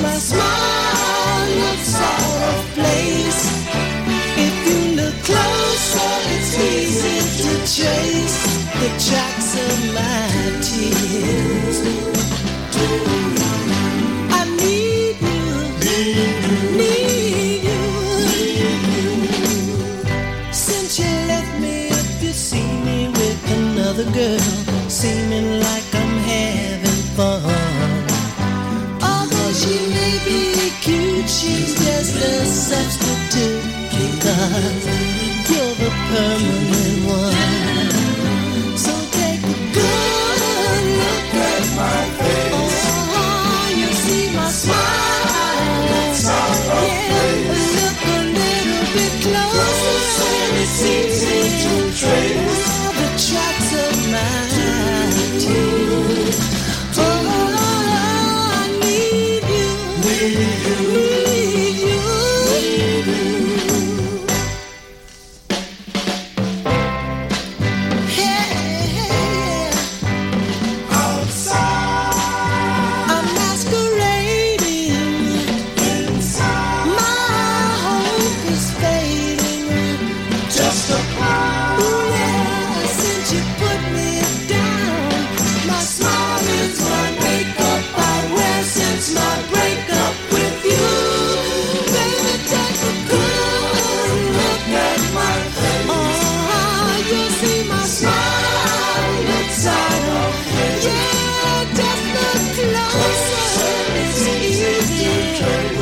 my smile looks out of place. If you look closer, it's easy to trace the tracks of my tears. I need you, need you. Since you left me, if you see me with another girl, seeming like I'm having fun. Although she may be cute, she's just a substitute, because you're the permanent one. So take a good look at my face. Oh, you see my smile. Yeah, but look a little bit closer, and it's easy to trace the tracks of my tears. Oh, I need you, need you. Hey, outside, I'm masquerading. Inside, my hope is fading. Just a cloud. Ooh, yeah, since you put me down, my smile is my makeup I wear since my breakup with you. Baby, take a good look at my face. Oh, you see my smile looks out of place. Yeah, just look closer. It's easy to trace